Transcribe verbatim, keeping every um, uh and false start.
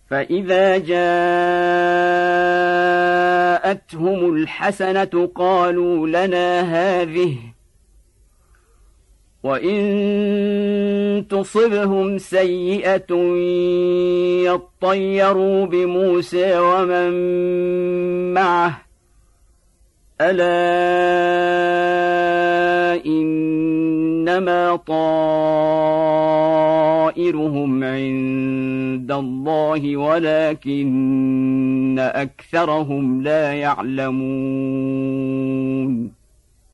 فإذا جاءتهم الحسنة قالوا لنا هذه وإن تصبهم سيئة يطيروا بموسى ومن معه ألا إنما طائرهم عند الله ولكن أكثرهم لا يعلمون